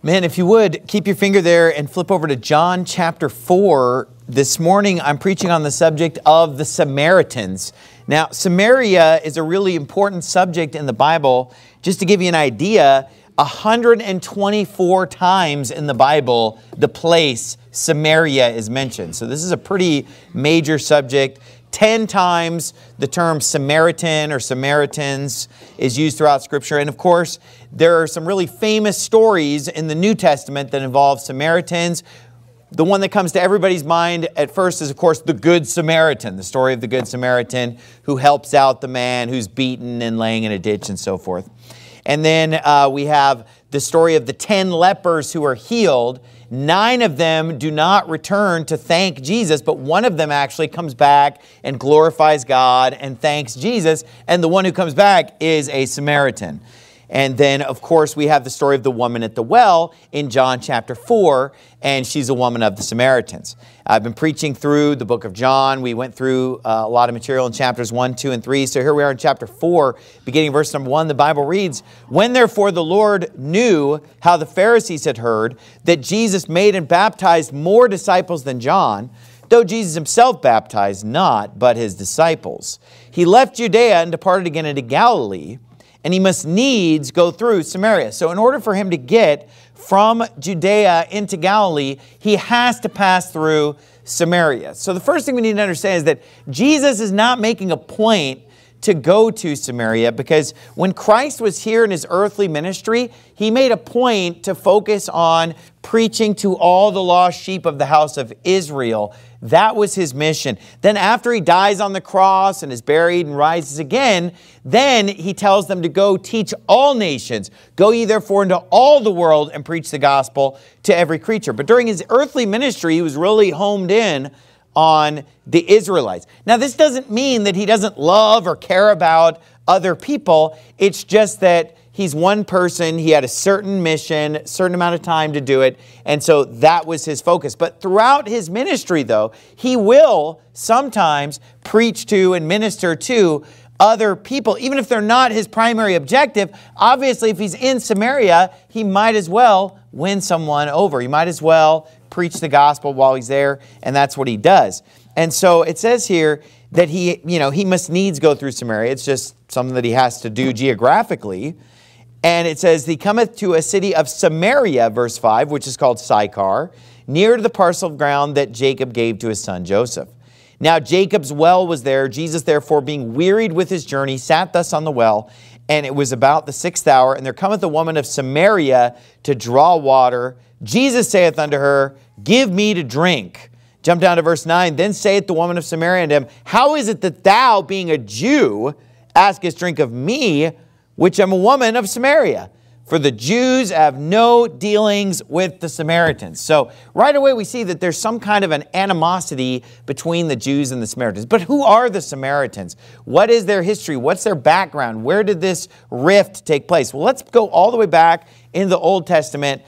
Man, if you would, keep your finger there and flip over to John chapter 4. This morning, I'm preaching on the subject of the Samaritans. Now, Samaria is a really important subject in the Bible. Just to give you an idea, 124 times in the Bible, the place Samaria is mentioned. So this is a pretty major subject. 10 times the term Samaritan or Samaritans is used throughout Scripture. And of course, there are some really famous stories in the New Testament that involve Samaritans. The one that comes to everybody's mind at first is, of course, the Good Samaritan, the story of the Good Samaritan who helps out the man who's beaten and laying in a ditch and so forth. And then we have the story of the 10 lepers who are healed. 9 of them do not return to thank Jesus, but one of them actually comes back and glorifies God and thanks Jesus. And the one who comes back is a Samaritan. And then, of course, we have the story of the woman at the well in John chapter 4, and she's a woman of the Samaritans. I've been preaching through the book of John. We went through a lot of material in chapters 1, 2, and 3. So here we are in chapter 4, beginning verse number 1. The Bible reads, "When therefore the Lord knew how the Pharisees had heard that Jesus made and baptized more disciples than John, though Jesus himself baptized not, but his disciples, he left Judea and departed again into Galilee. And he must needs go through Samaria." So in order for him to get from Judea into Galilee, he has to pass through Samaria. So the first thing we need to understand is that Jesus is not making a point to go to Samaria, because when Christ was here in his earthly ministry, he made a point to focus on preaching to all the lost sheep of the house of Israel. That was his mission. Then after he dies on the cross and is buried and rises again, then he tells them to go teach all nations. "Go ye therefore into all the world and preach the gospel to every creature." But during his earthly ministry, he was really homed in on the Israelites. Now, this doesn't mean that he doesn't love or care about other people. It's just that he's one person. He had a certain mission, a certain amount of time to do it. And so that was his focus. But throughout his ministry, though, he will sometimes preach to and minister to other people, even if they're not his primary objective. Obviously, if he's in Samaria, he might as well win someone over. He might as well preach the gospel while he's there, and that's what he does. And so it says here that he must needs go through Samaria. It's just something that he has to do geographically. And it says, "He cometh to a city of Samaria," verse 5, which is called Sychar, "near to the parcel of ground that Jacob gave to his son Joseph. Now Jacob's well was there. Jesus, therefore, being wearied with his journey, sat thus on the well. And it was about the 6th hour. And there cometh a woman of Samaria to draw water. Jesus saith unto her, Give me to drink." Jump down to verse 9. "Then saith the woman of Samaria unto him, How is it that thou, being a Jew, askest drink of me, which am a woman of Samaria? For the Jews have no dealings with the Samaritans." So right away we see that there's some kind of an animosity between the Jews and the Samaritans. But who are the Samaritans? What is their history? What's their background? Where did this rift take place? Well, let's go all the way back in the Old Testament,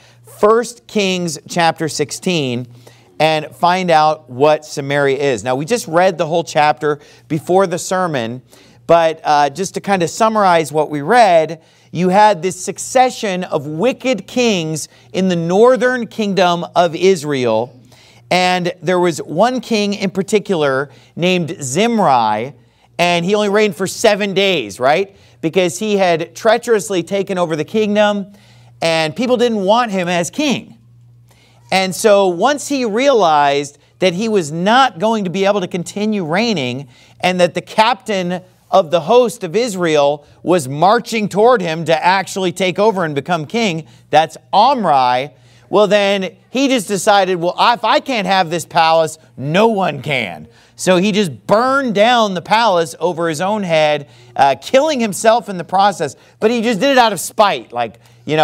1 Kings chapter 16, and find out what Samaria is. Now, we just read the whole chapter before the sermon, but just to kind of summarize what we read, you had this succession of wicked kings in the northern kingdom of Israel. And there was one king in particular named Zimri, and he only reigned for 7 days, right? Because he had treacherously taken over the kingdom, and people didn't want him as king. And so once he realized that he was not going to be able to continue reigning, and that the captain of the host of Israel was marching toward him to actually take over and become king, that's Omri, well then he just decided, well, if I can't have this palace, no one can. So he just burned down the palace over his own head, killing himself in the process. But he just did it out of spite. Like,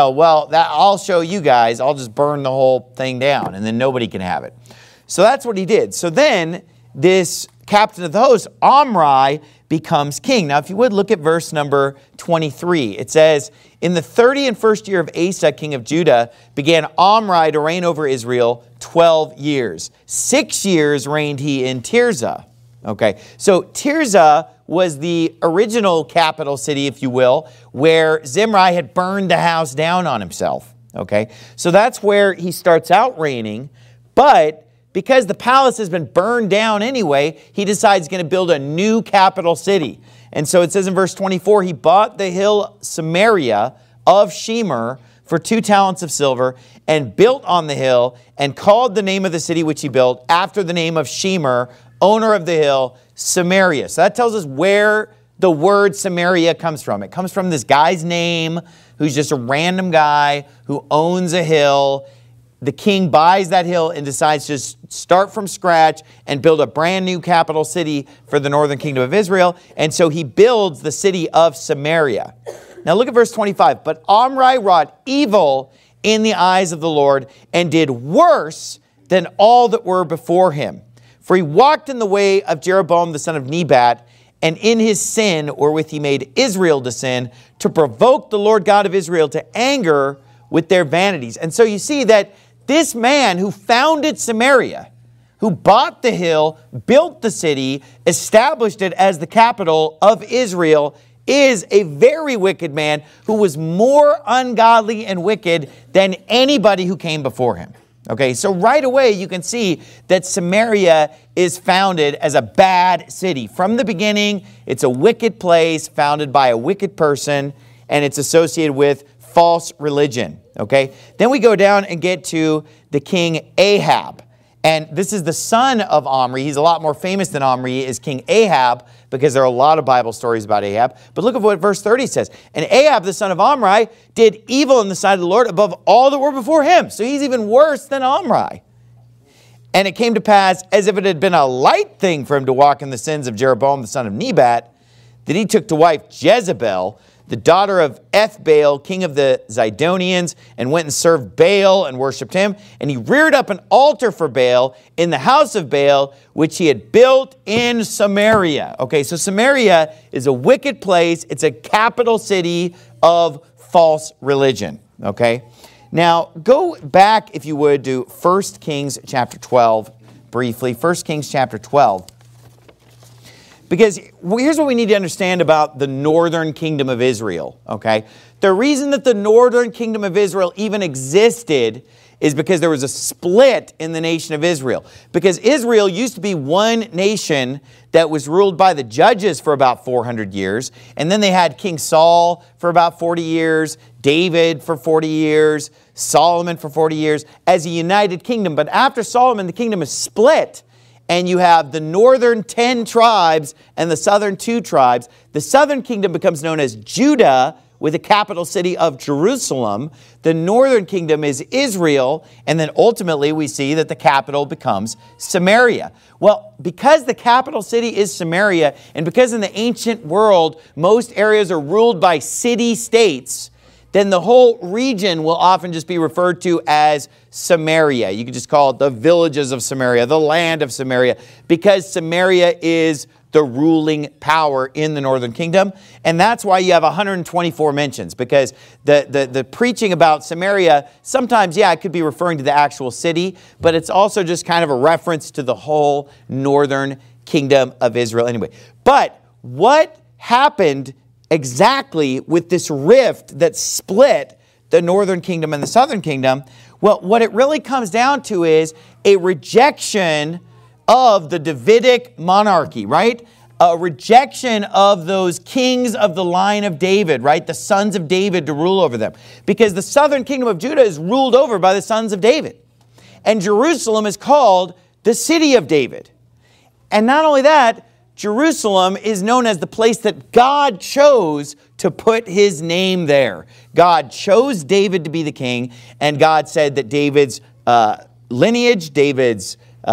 I'll show you guys. I'll just burn the whole thing down, and then nobody can have it. So that's what he did. So then this captain of the host, Omri, becomes king. Now, if you would, look at verse number 23. It says, "In the 31st year of Asa, king of Judah, began Omri to reign over Israel 12 years. 6 years reigned he in Tirzah." Okay, so Tirzah was the original capital city, if you will, where Zimri had burned the house down on himself. Okay, so that's where he starts out reigning. But because the palace has been burned down anyway, he decides he's going to build a new capital city. And so it says in verse 24, he bought the hill Samaria of Shemer for 2 talents of silver, and built on the hill, and called the name of the city which he built after the name of Shemer, owner of the hill, Samaria. So that tells us where the word Samaria comes from. It comes from this guy's name, who's just a random guy who owns a hill. The king buys that hill and decides to start from scratch and build a brand new capital city for the northern kingdom of Israel. And so he builds the city of Samaria. Now look at verse 25. But Omri wrought evil in the eyes of the Lord, and did worse than all that were before him. For he walked in the way of Jeroboam the son of Nebat, and in his sin wherewith he made Israel to sin, to provoke the Lord God of Israel to anger with their vanities. And so you see that this man who founded Samaria, who bought the hill, built the city, established it as the capital of Israel, is a very wicked man who was more ungodly and wicked than anybody who came before him. Okay, so right away you can see that Samaria is founded as a bad city. From the beginning, it's a wicked place founded by a wicked person, and it's associated with false religion. Okay, then we go down and get to the king Ahab. And this is the son of Omri. He's a lot more famous than Omri is King Ahab, because there are a lot of Bible stories about Ahab. But look at what verse 30 says. And Ahab, the son of Omri, did evil in the sight of the Lord above all that were before him. So he's even worse than Omri. And it came to pass, as if it had been a light thing for him to walk in the sins of Jeroboam, the son of Nebat, that he took to wife Jezebel, the daughter of Ethbaal, king of the Zidonians, and went and served Baal and worshipped him. And he reared up an altar for Baal in the house of Baal, which he had built in Samaria. Okay, so Samaria is a wicked place. It's a capital city of false religion. Okay, now go back, if you would, to 1 Kings chapter 12 briefly. 1 Kings chapter 12. Because here's what we need to understand about the northern kingdom of Israel, okay? The reason that the northern kingdom of Israel even existed is because there was a split in the nation of Israel. Because Israel used to be one nation that was ruled by the judges for about 400 years. And then they had King Saul for about 40 years, David for 40 years, Solomon for 40 years, as a united kingdom. But after Solomon, the kingdom is split. And you have the northern 10 tribes and the southern 2 tribes. The southern kingdom becomes known as Judah, with the capital city of Jerusalem. The northern kingdom is Israel. And then ultimately we see that the capital becomes Samaria. Well, because the capital city is Samaria, and because in the ancient world most areas are ruled by city-states, then the whole region will often just be referred to as Samaria. You could just call it the villages of Samaria, the land of Samaria, because Samaria is the ruling power in the northern kingdom. And that's why you have 124 mentions, because the preaching about Samaria, sometimes, yeah, it could be referring to the actual city, but it's also just kind of a reference to the whole northern kingdom of Israel anyway. But what happened exactly with this rift that split the northern kingdom and the southern kingdom? Well, what it really comes down to is a rejection of the Davidic monarchy, right? A rejection of those kings of the line of David, right? The sons of David to rule over them. Because the southern kingdom of Judah is ruled over by the sons of David. And Jerusalem is called the city of David. And not only that, Jerusalem is known as the place that God chose to put his name there. God chose David to be the king, and God said that David's lineage, David's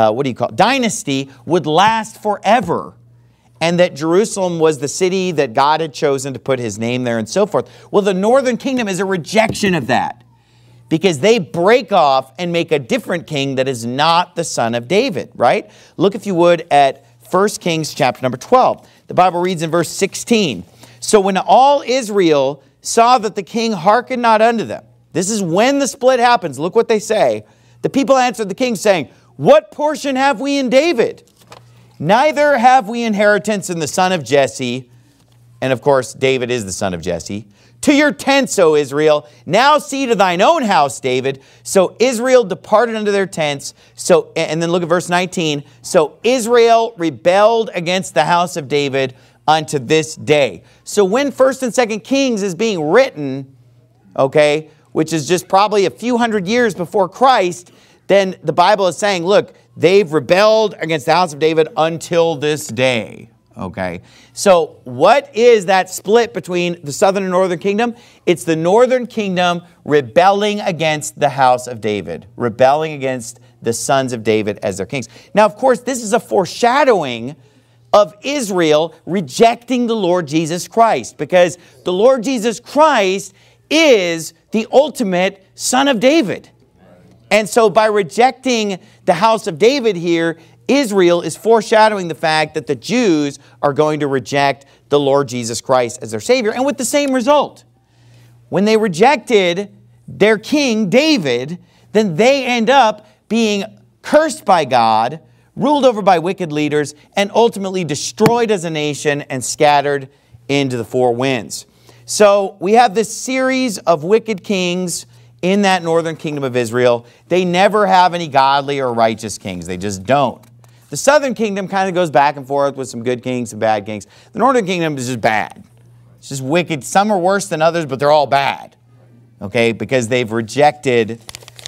dynasty would last forever, and that Jerusalem was the city that God had chosen to put his name there and so forth. Well, the northern kingdom is a rejection of that, because they break off and make a different king that is not the son of David, right? Look, if you would, at 1 Kings chapter number 12. The Bible reads in verse 16, "So when all Israel saw that the king hearkened not unto them," this is when the split happens, look what they say, "the people answered the king, saying, What portion have we in David? Neither have we inheritance in the son of Jesse," and of course David is the son of Jesse, To your tents, O Israel. Now see to thine own house, David. So Israel departed unto their tents. And then look at verse 19. So Israel rebelled against the house of David unto this day. So when 1st and 2nd Kings is being written, okay, which is just probably a few hundred years before Christ, then the Bible is saying, look, they've rebelled against the house of David until this day. Okay, so what is that split between the southern and northern kingdom? It's the northern kingdom rebelling against the house of David, rebelling against the sons of David as their kings. Now, of course, this is a foreshadowing of Israel rejecting the Lord Jesus Christ, because the Lord Jesus Christ is the ultimate son of David. And so by rejecting the house of David here, Israel is foreshadowing the fact that the Jews are going to reject the Lord Jesus Christ as their Savior, and with the same result. When they rejected their king, David, then they end up being cursed by God, ruled over by wicked leaders, and ultimately destroyed as a nation and scattered into the four winds. So we have this series of wicked kings in that northern kingdom of Israel. They never have any godly or righteous kings. They just don't. The southern kingdom kind of goes back and forth with some good kings, some bad kings. The northern kingdom is just bad. It's just wicked. Some are worse than others, but they're all bad. Okay, because they've rejected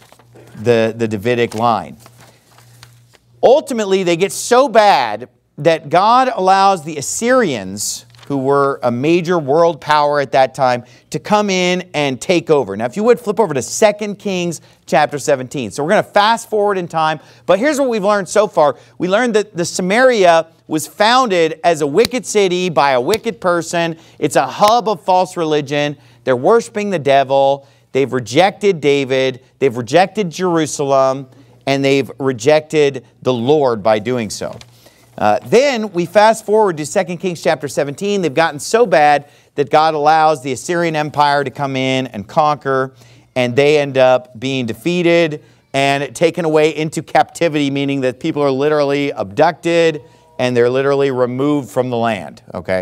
the Davidic line. Ultimately, they get so bad that God allows the Assyrians, who were a major world power at that time, to come in and take over. Now, if you would, flip over to 2 Kings chapter 17. So we're going to fast forward in time, but here's what we've learned so far. We learned that the Samaria was founded as a wicked city by a wicked person. It's a hub of false religion. They're worshiping the devil. They've rejected David. They've rejected Jerusalem, and they've rejected the Lord by doing so. Then we fast forward to 2 Kings chapter 17. They've gotten so bad that God allows the Assyrian Empire to come in and conquer, and they end up being defeated and taken away into captivity, meaning that people are literally abducted and they're literally removed from the land, okay?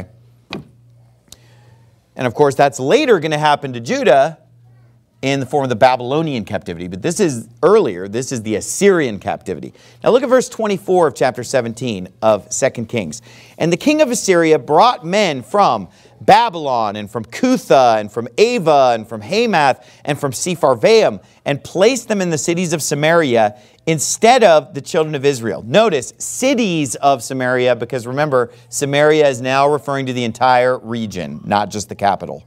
And of course, that's later going to happen to Judah in the form of the Babylonian captivity. But this is earlier. This is the Assyrian captivity. Now look at verse 24 of chapter 17 of 2 Kings. And the king of Assyria brought men from Babylon and from Cutha and from Ava and from Hamath and from Sepharvaim and placed them in the cities of Samaria instead of the children of Israel. Notice, cities of Samaria, because remember, Samaria is now referring to the entire region, not just the capital.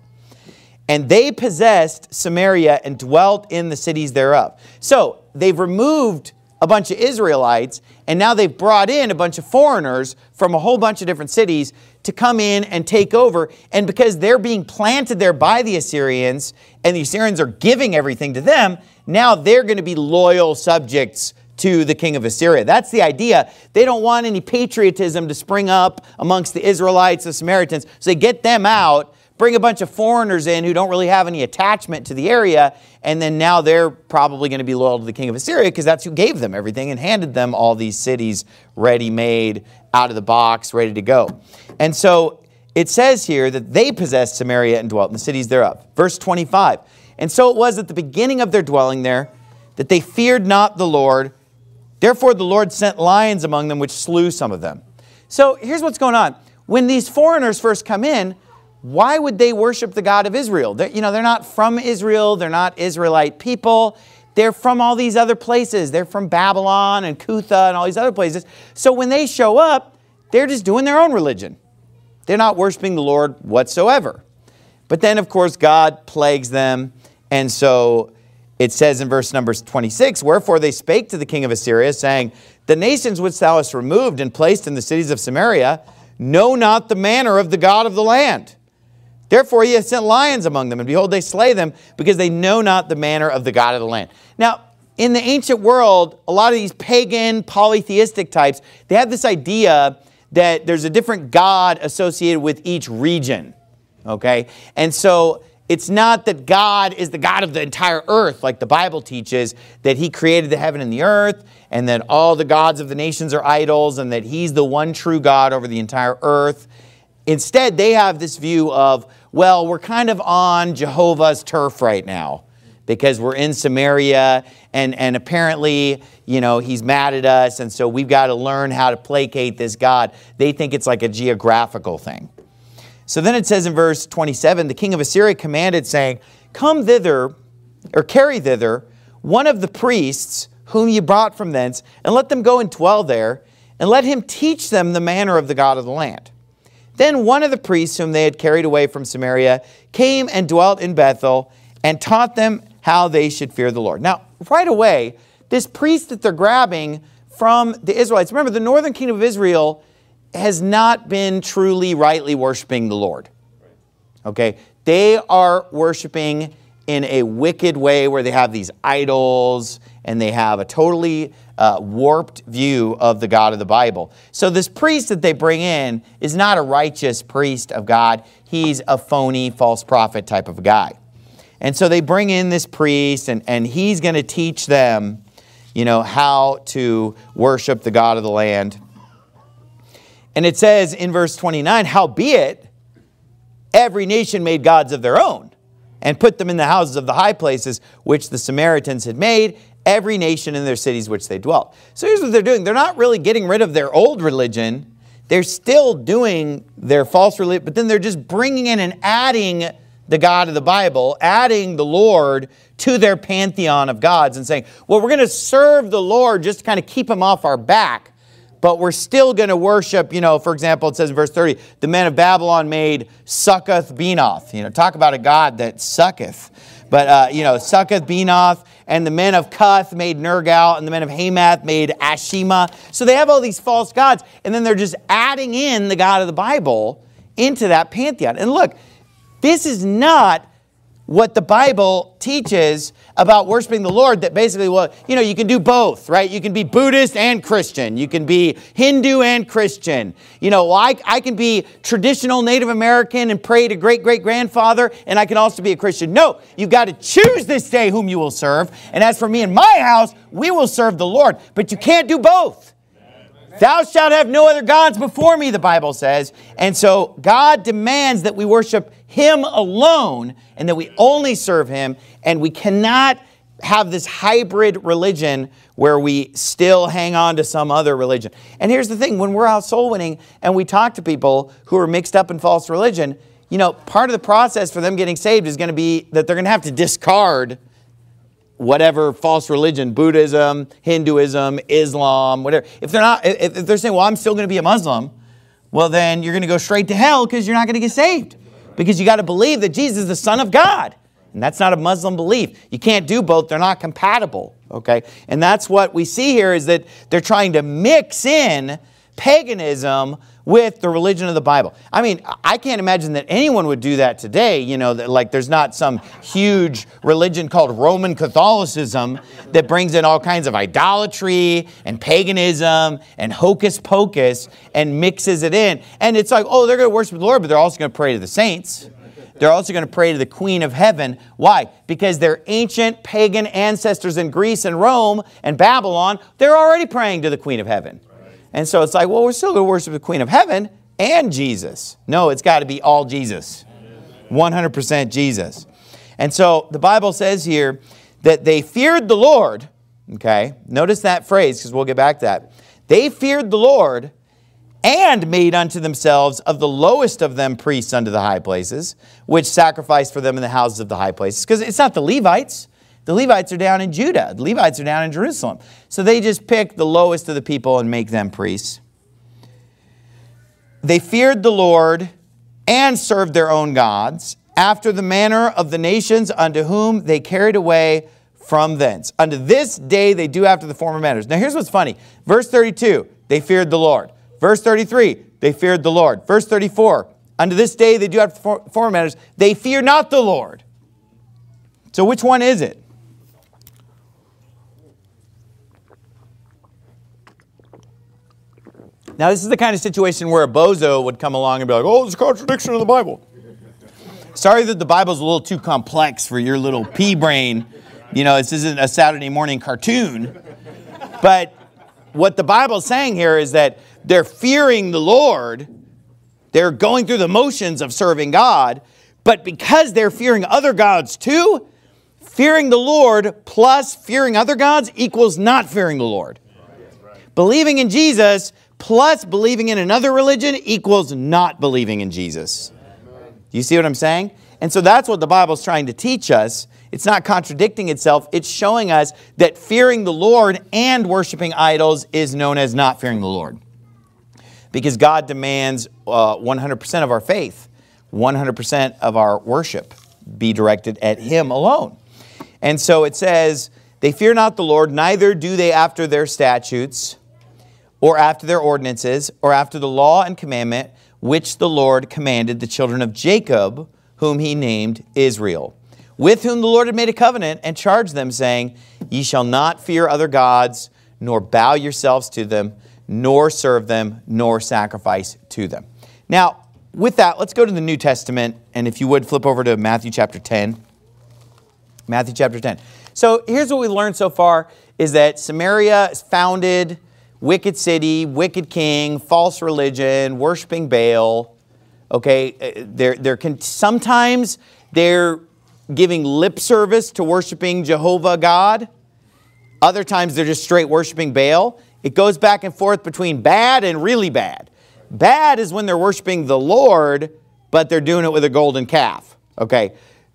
And they possessed Samaria and dwelt in the cities thereof. So they've removed a bunch of Israelites, and now they've brought in a bunch of foreigners from a whole bunch of different cities to come in and take over. And because they're being planted there by the Assyrians, and the Assyrians are giving everything to them, now they're going to be loyal subjects to the king of Assyria. That's the idea. They don't want any patriotism to spring up amongst the Israelites, the Samaritans, so they get them out, bring a bunch of foreigners in who don't really have any attachment to the area, and then now they're probably going to be loyal to the king of Assyria because that's who gave them everything and handed them all these cities ready-made, out of the box, ready to go. And so it says here that they possessed Samaria and dwelt in the cities thereof. Verse 25, and so it was at the beginning of their dwelling there that they feared not the Lord. Therefore the Lord sent lions among them which slew some of them. So here's what's going on. When these foreigners first come in, why would they worship the God of Israel? They're not from Israel. They're not Israelite people. They're from all these other places. They're from Babylon and Cutha and all these other places. So when they show up, they're just doing their own religion. They're not worshiping the Lord whatsoever. But then, of course, God plagues them. And so it says in verse number 26, wherefore they spake to the king of Assyria, saying, the nations which thou hast removed and placed in the cities of Samaria know not the manner of the God of the land. Therefore he hath sent lions among them, and behold, they slay them, because they know not the manner of the God of the land. Now, in the ancient world, a lot of these pagan, polytheistic types, they have this idea that there's a different God associated with each region, okay? And so it's not that God is the God of the entire earth, like the Bible teaches, that he created the heaven and the earth, and that all the gods of the nations are idols, and that he's the one true God over the entire earth. Instead, they have this view of, well, we're kind of on Jehovah's turf right now because we're in Samaria and apparently, he's mad at us, and so we've got to learn how to placate this God. They think it's like a geographical thing. So then it says in verse 27, the king of Assyria commanded, saying, come thither, or carry thither, one of the priests whom ye brought from thence, and let them go and dwell there, and let him teach them the manner of the God of the land. Then one of the priests whom they had carried away from Samaria came and dwelt in Bethel, and taught them how they should fear the Lord. Now, right away, this priest that they're grabbing from the Israelites, remember, the northern kingdom of Israel has not been truly rightly worshiping the Lord. Okay? They are worshiping in a wicked way where they have these idols and they have a totally warped view of the God of the Bible. So this priest that they bring in is not a righteous priest of God. He's a phony, false prophet type of guy. And so they bring in this priest and he's going to teach them, how to worship the God of the land. And it says in verse 29, howbeit, every nation made gods of their own, and put them in the houses of the high places which the Samaritans had made, every nation in their cities which they dwelt. So here's what they're doing. They're not really getting rid of their old religion. They're still doing their false religion, but then they're just bringing in and adding the God of the Bible, adding the Lord to their pantheon of gods and saying, well, we're going to serve the Lord just to kind of keep him off our back, but we're still going to worship, for example, it says in verse 30, the men of Babylon made Succoth-Benoth. Talk about a God that sucketh. But, Succoth, Benoth, and the men of Cuth made Nergal, and the men of Hamath made Ashima. So they have all these false gods, and then they're just adding in the God of the Bible into that pantheon. And look, this is not what the Bible teaches about worshiping the Lord, that basically, you can do both, right? You can be Buddhist and Christian. You can be Hindu and Christian. I can be traditional Native American and pray to great-great-grandfather, and I can also be a Christian. No, you've got to choose this day whom you will serve. And as for me and my house, we will serve the Lord. But you can't do both. Thou shalt have no other gods before me, the Bible says. And so God demands that we worship him alone and that we only serve him. And we cannot have this hybrid religion where we still hang on to some other religion. And here's the thing. When we're out soul winning and we talk to people who are mixed up in false religion, part of the process for them getting saved is going to be that they're going to have to discard whatever false religion, Buddhism, Hinduism, Islam, whatever. If they're saying, well, I'm still going to be a Muslim, well, then you're going to go straight to hell because you're not going to get saved. Because you got to believe that Jesus is the Son of God. And that's not a Muslim belief. You can't do both. They're not compatible. Okay? And that's what we see here is that they're trying to mix in paganism with the religion of the Bible. I mean, I can't imagine that anyone would do that today. That there's not some huge religion called Roman Catholicism that brings in all kinds of idolatry and paganism and hocus pocus and mixes it in. And it's like, oh, they're going to worship the Lord, but they're also going to pray to the saints. They're also going to pray to the Queen of Heaven. Why? Because their ancient pagan ancestors in Greece and Rome and Babylon, they're already praying to the Queen of Heaven. And so it's like, well, we're still going to worship the Queen of Heaven and Jesus. No, it's got to be all Jesus. 100% Jesus. And so the Bible says here that they feared the Lord. Okay, notice that phrase because we'll get back to that. They feared the Lord and made unto themselves of the lowest of them priests unto the high places, which sacrificed for them in the houses of the high places. Because it's not the Levites. The Levites are down in Judah. The Levites are down in Jerusalem. So they just pick the lowest of the people and make them priests. They feared the Lord and served their own gods after the manner of the nations unto whom they carried away from thence. Unto this day they do after the former manners. Now here's what's funny. Verse 32, they feared the Lord. Verse 33, they feared the Lord. Verse 34, unto this day they do after the former manners. They fear not the Lord. So which one is it? Now, this is the kind of situation where a bozo would come along and be like, oh, there's a contradiction in the Bible. Sorry that the Bible's a little too complex for your little pea brain. This isn't a Saturday morning cartoon. But what the Bible's saying here is that they're fearing the Lord. They're going through the motions of serving God, But because they're fearing other gods too, fearing the Lord plus fearing other gods equals not fearing the Lord. Believing in Jesus plus believing in another religion equals not believing in Jesus. Do you see what I'm saying? And so that's what the Bible's trying to teach us. It's not contradicting itself. It's showing us that fearing the Lord and worshiping idols is known as not fearing the Lord. Because God demands 100% of our faith, 100% of our worship be directed at Him alone. And so it says, they fear not the Lord, neither do they after their statutes, or after their ordinances, or after the law and commandment, which the Lord commanded the children of Jacob, whom He named Israel, with whom the Lord had made a covenant, and charged them, saying, Ye shall not fear other gods, nor bow yourselves to them, nor serve them, nor sacrifice to them. Now, with that, let's go to the New Testament, and if you would, flip over to Matthew chapter 10. Matthew chapter 10. So here's what we learned so far, is that Samaria is founded, wicked city, wicked king, false religion, worshiping Baal. Okay, sometimes they're giving lip service to worshiping Jehovah God. Other times they're just straight worshiping Baal. It goes back and forth between bad and really bad. Bad is when they're worshiping the Lord, but they're doing it with a golden calf. Okay.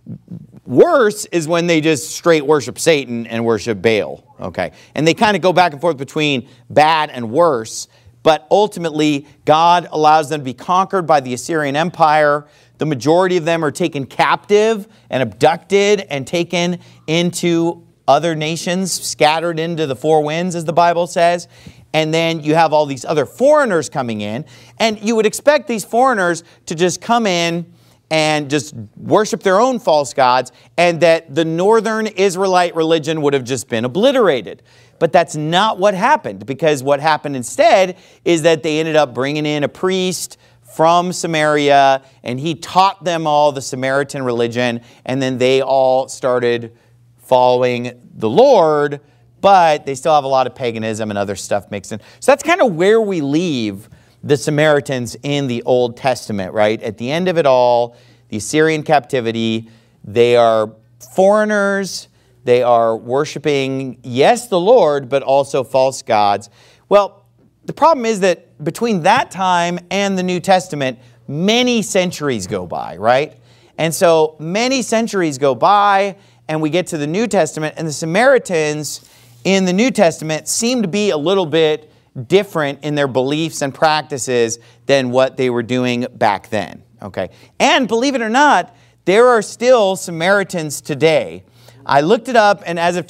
Worse is when they just straight worship Satan and worship Baal. Okay. And they kind of go back and forth between bad and worse. But ultimately, God allows them to be conquered by the Assyrian Empire. The majority of them are taken captive and abducted and taken into other nations, scattered into the four winds, as the Bible says. And then you have all these other foreigners coming in. And you would expect these foreigners to just come in and just worship their own false gods, and that the northern Israelite religion would have just been obliterated. But that's not what happened, because what happened instead is that they ended up bringing in a priest from Samaria, and he taught them all the Samaritan religion, and then they all started following the Lord, but they still have a lot of paganism and other stuff mixed in. So that's kind of where we leave the Samaritans in the Old Testament, right? At the end of it all, the Assyrian captivity, they are foreigners, they are worshiping, yes, the Lord, but also false gods. Well, the problem is that between that time and the New Testament, many centuries go by, right? And so many centuries go by, and we get to the New Testament, and the Samaritans in the New Testament seem to be a little bit different in their beliefs and practices than what they were doing back then. Okay, and believe it or not, there are still Samaritans today. I looked it up, and as of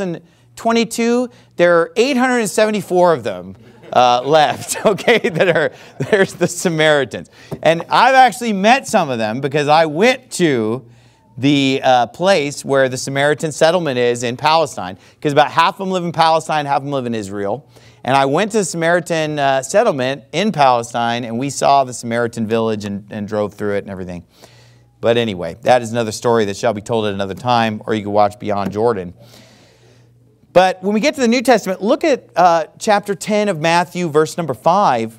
2022, there are 874 of them left. Okay, there's the Samaritans, and I've actually met some of them because I went to the place where the Samaritan settlement is in Palestine, because about half of them live in Palestine, half of them live in Israel. And I went to the Samaritan settlement in Palestine, and we saw the Samaritan village and drove through it and everything. But anyway, that is another story that shall be told at another time, or you can watch Beyond Jordan. But when we get to the New Testament, look at chapter 10 of Matthew, verse number 5.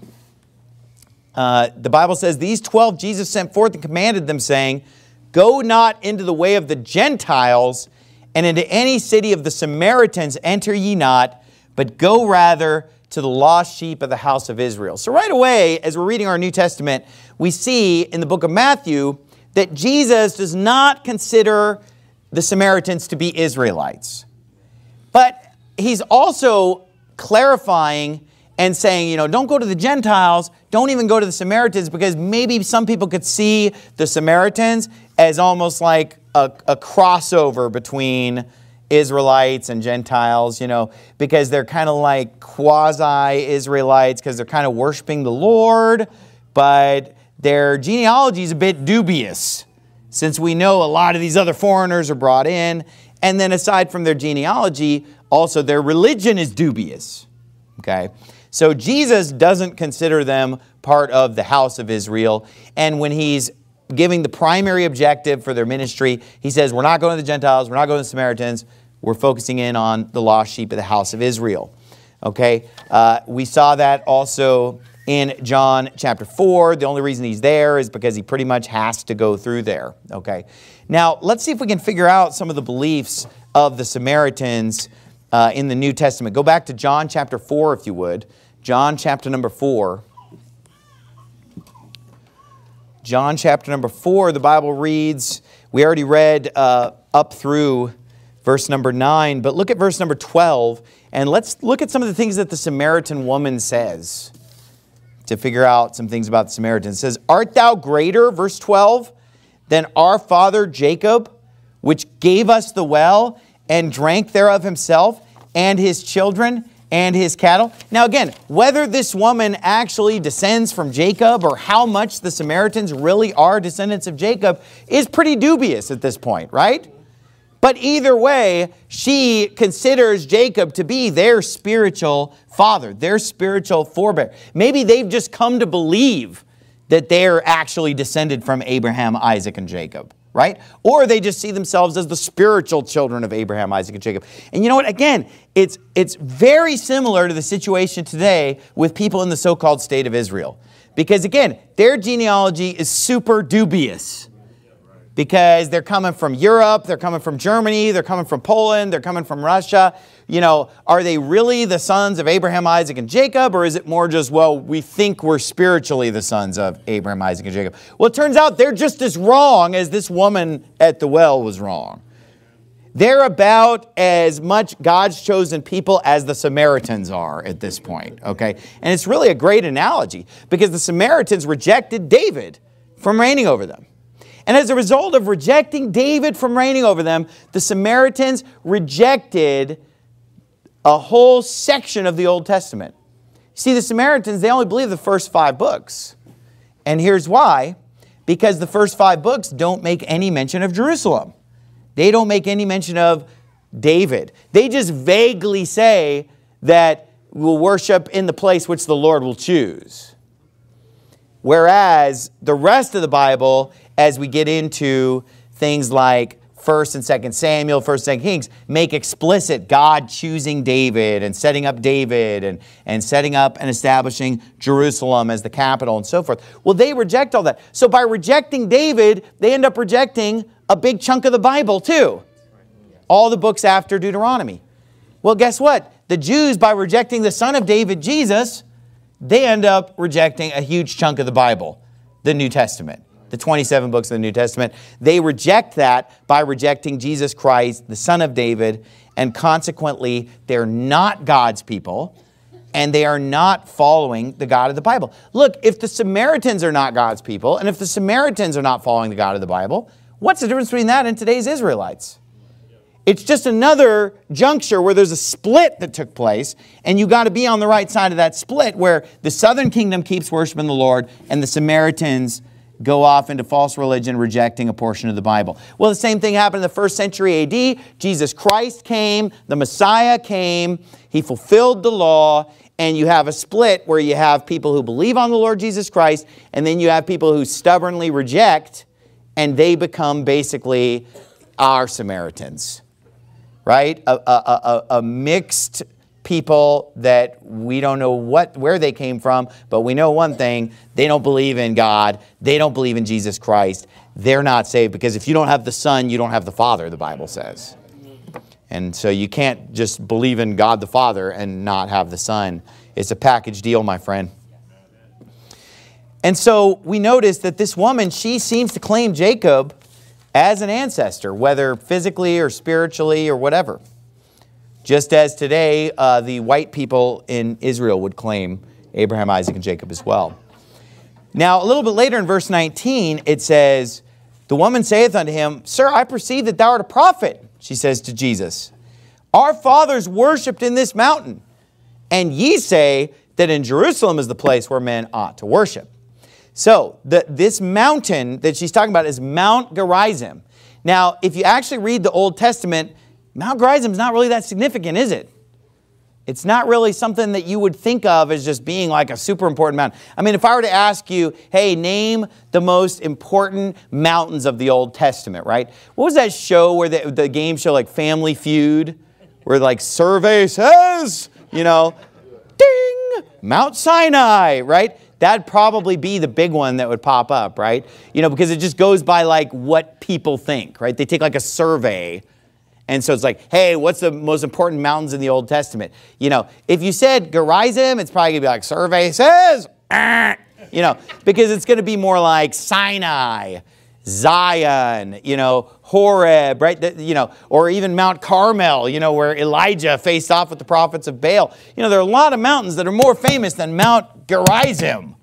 The Bible says, These 12 Jesus sent forth and commanded them, saying, Go not into the way of the Gentiles, and into any city of the Samaritans enter ye not, but go rather to the lost sheep of the house of Israel. So right away, as we're reading our New Testament, we see in the book of Matthew that Jesus does not consider the Samaritans to be Israelites. But He's also clarifying and saying, don't go to the Gentiles, don't even go to the Samaritans, because maybe some people could see the Samaritans as almost like a crossover between Israelites and Gentiles, because they're kind of like quasi-Israelites, because they're kind of worshiping the Lord, but their genealogy is a bit dubious, since we know a lot of these other foreigners are brought in. And then aside from their genealogy, also their religion is dubious. Okay? So Jesus doesn't consider them part of the house of Israel. And when He's giving the primary objective for their ministry, He says, we're not going to the Gentiles, we're not going to the Samaritans, we're focusing in on the lost sheep of the house of Israel. Okay? We saw that also in John chapter 4. The only reason he's there is because he pretty much has to go through there. Okay. Now, let's see if we can figure out some of the beliefs of the Samaritans in the New Testament. Go back to John chapter 4, if you would. John chapter number 4. John chapter number 4, the Bible reads, we already read up through verse number 9, but look at verse number 12, and let's look at some of the things that the Samaritan woman says to figure out some things about the Samaritans. It says, art thou greater, verse 12, than our father Jacob, which gave us the well and drank thereof himself and his children and his cattle? Now again, whether this woman actually descends from Jacob or how much the Samaritans really are descendants of Jacob is pretty dubious at this point, right? But either way, she considers Jacob to be their spiritual father, their spiritual forebear. Maybe they've just come to believe that they're actually descended from Abraham, Isaac, and Jacob, right? Or they just see themselves as the spiritual children of Abraham, Isaac, and Jacob. And you know what? Again, it's very similar to the situation today with people in the so-called state of Israel. Because again, their genealogy is super dubious. Because they're coming from Europe, they're coming from Germany, they're coming from Poland, they're coming from Russia. You know, are they really the sons of Abraham, Isaac, and Jacob? Or is it more just, well, we think we're spiritually the sons of Abraham, Isaac, and Jacob? Well, it turns out they're just as wrong as this woman at the well was wrong. They're about as much God's chosen people as the Samaritans are at this point, okay? And it's really a great analogy because the Samaritans rejected David from reigning over them. And as a result of rejecting David from reigning over them, the Samaritans rejected a whole section of the Old Testament. See, the Samaritans, they only believe the first 5 books. And here's why. Because the first 5 books don't make any mention of Jerusalem. They don't make any mention of David. They just vaguely say that we'll worship in the place which the Lord will choose. Whereas the rest of the Bible, as we get into things like 1st and 2nd Samuel, 1st and 2nd Kings, make explicit God choosing David and setting up David and setting up and establishing Jerusalem as the capital and so forth. Well, they reject all that. So by rejecting David, they end up rejecting a big chunk of the Bible too. All the books after Deuteronomy. Well, guess what? The Jews, by rejecting the son of David, Jesus, they end up rejecting a huge chunk of the Bible, the New Testament. The 27 books of the New Testament. They reject that by rejecting Jesus Christ, the Son of David, and consequently, they're not God's people, and they are not following the God of the Bible. Look, if the Samaritans are not God's people, and if the Samaritans are not following the God of the Bible, what's the difference between that and today's Israelites? It's just another juncture where there's a split that took place, and you got to be on the right side of that split, where the southern kingdom keeps worshiping the Lord, and the Samaritans go off into false religion, rejecting a portion of the Bible. Well, the same thing happened in the 1st century AD. Jesus Christ came, the Messiah came, He fulfilled the law, and you have a split where you have people who believe on the Lord Jesus Christ, and then you have people who stubbornly reject, and they become basically our Samaritans, right? A mixed people that we don't know where they came from, but we know one thing: they don't believe in God. They don't believe in Jesus Christ. They're not saved, because if you don't have the Son, you don't have the Father, the Bible says. And so you can't just believe in God the Father and not have the Son. It's a package deal, my friend. And so we notice that this woman, she seems to claim Jacob as an ancestor, whether physically or spiritually or whatever. Just as today, the white people in Israel would claim Abraham, Isaac, and Jacob as well. Now, a little bit later in verse 19, it says, the woman saith unto him, Sir, I perceive that thou art a prophet, she says to Jesus. Our fathers worshipped in this mountain, and ye say that in Jerusalem is the place where men ought to worship. So, this mountain that she's talking about is Mount Gerizim. Now, if you actually read the Old Testament, Mount Gerizim is not really that significant, is it? It's not really something that you would think of as just being like a super important mountain. I mean, if I were to ask you, hey, name the most important mountains of the Old Testament, right? What was that show where the game show like Family Feud, where like survey says, you know, ding, Mount Sinai, right? That'd probably be the big one that would pop up, right? Because it just goes by like what people think, right? They take like a survey. And so it's like, hey, what's the most important mountains in the Old Testament? If you said Gerizim, it's probably going to be like survey says, because it's going to be more like Sinai, Zion, Horeb, right? Or even Mount Carmel, where Elijah faced off with the prophets of Baal. There are a lot of mountains that are more famous than Mount Gerizim.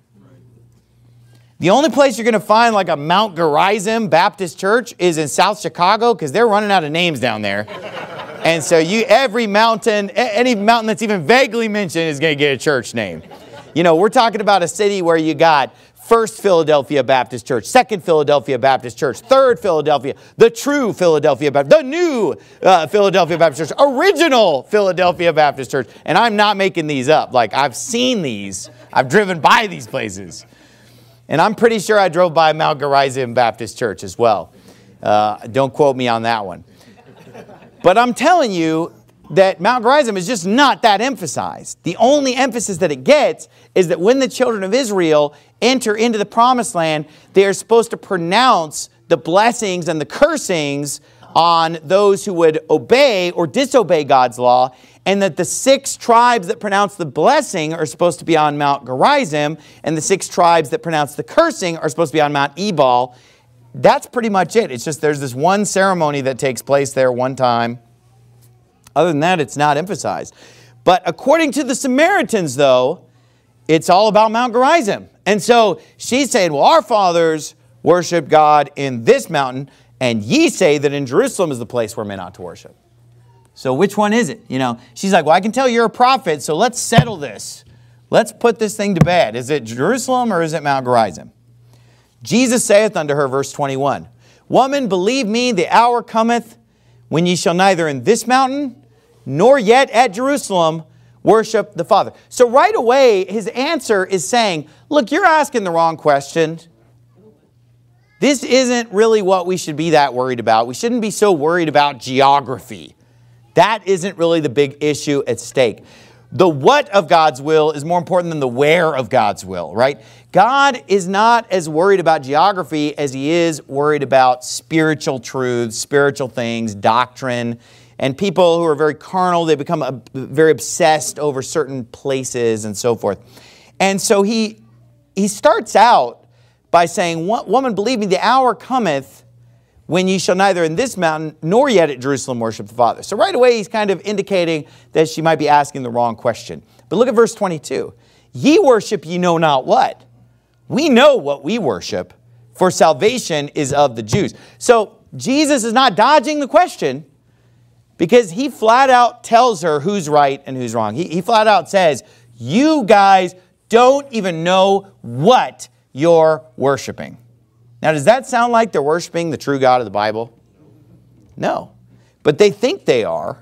The only place you're going to find like a Mount Gerizim Baptist church is in South Chicago, because they're running out of names down there. And so every mountain, any mountain that's even vaguely mentioned is going to get a church name. We're talking about a city where you got First Philadelphia Baptist Church, Second Philadelphia Baptist Church, Third Philadelphia, the true Philadelphia Baptist, the new Philadelphia Baptist Church, original Philadelphia Baptist Church. And I'm not making these up. Like, I've seen these. I've driven by these places. And I'm pretty sure I drove by Mount Gerizim Baptist Church as well. Don't quote me on that one. But I'm telling you that Mount Gerizim is just not that emphasized. The only emphasis that it gets is that when the children of Israel enter into the promised land, they are supposed to pronounce the blessings and the cursings on those who would obey or disobey God's law, and that the 6 tribes that pronounce the blessing are supposed to be on Mount Gerizim, and the 6 tribes that pronounce the cursing are supposed to be on Mount Ebal. That's pretty much it. It's just there's this one ceremony that takes place there one time. Other than that, it's not emphasized. But according to the Samaritans, though, it's all about Mount Gerizim. And so she's saying, well, our fathers worshiped God in this mountain, and ye say that in Jerusalem is the place where men ought to worship. So which one is it? She's like, well, I can tell you're a prophet, so let's settle this. Let's put this thing to bed. Is it Jerusalem or is it Mount Gerizim? Jesus saith unto her, verse 21, Woman, believe me, the hour cometh when ye shall neither in this mountain nor yet at Jerusalem worship the Father. So right away, his answer is saying, look, you're asking the wrong question. This isn't really what we should be that worried about. We shouldn't be so worried about geography. That isn't really the big issue at stake. The what of God's will is more important than the where of God's will, right? God is not as worried about geography as he is worried about spiritual truths, spiritual things, doctrine. And people who are very carnal, they become very obsessed over certain places and so forth. And so he starts out by saying, Woman, believe me, the hour cometh when ye shall neither in this mountain nor yet at Jerusalem worship the Father. So right away, he's kind of indicating that she might be asking the wrong question. But look at verse 22. Ye worship ye know not what. We know what we worship, for salvation is of the Jews. So Jesus is not dodging the question, because he flat out tells her who's right and who's wrong. He flat out says, you guys don't even know what you're worshiping. Now, does that sound like they're worshiping the true God of the Bible? No. But they think they are.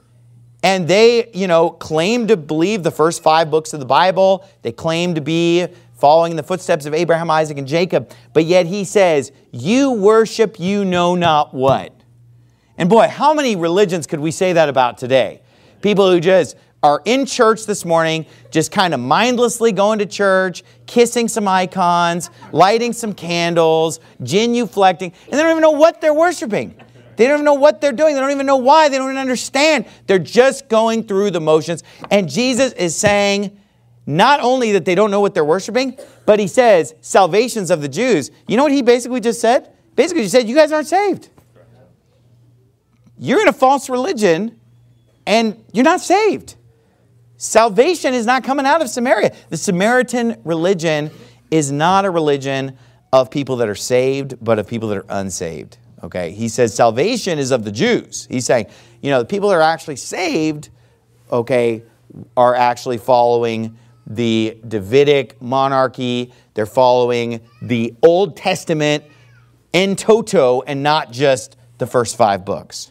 And they, claim to believe the first 5 books of the Bible. They claim to be following in the footsteps of Abraham, Isaac, and Jacob. But yet he says, you worship you know not what. And boy, how many religions could we say that about today? People who just are in church this morning, just kind of mindlessly going to church, kissing some icons, lighting some candles, genuflecting, and they don't even know what they're worshiping. They don't even know what they're doing. They don't even know why. They don't even understand. They're just going through the motions. And Jesus is saying not only that they don't know what they're worshiping, but he says, salvation's of the Jews. You know what he basically just said? Basically, he said, you guys aren't saved. You're in a false religion, and you're not saved. Salvation is not coming out of Samaria. The Samaritan religion is not a religion of people that are saved, but of people that are unsaved. Okay? He says salvation is of the Jews. He's saying, the people that are actually saved, okay, are actually following the Davidic monarchy. They're following the Old Testament in toto and not just the first 5 books.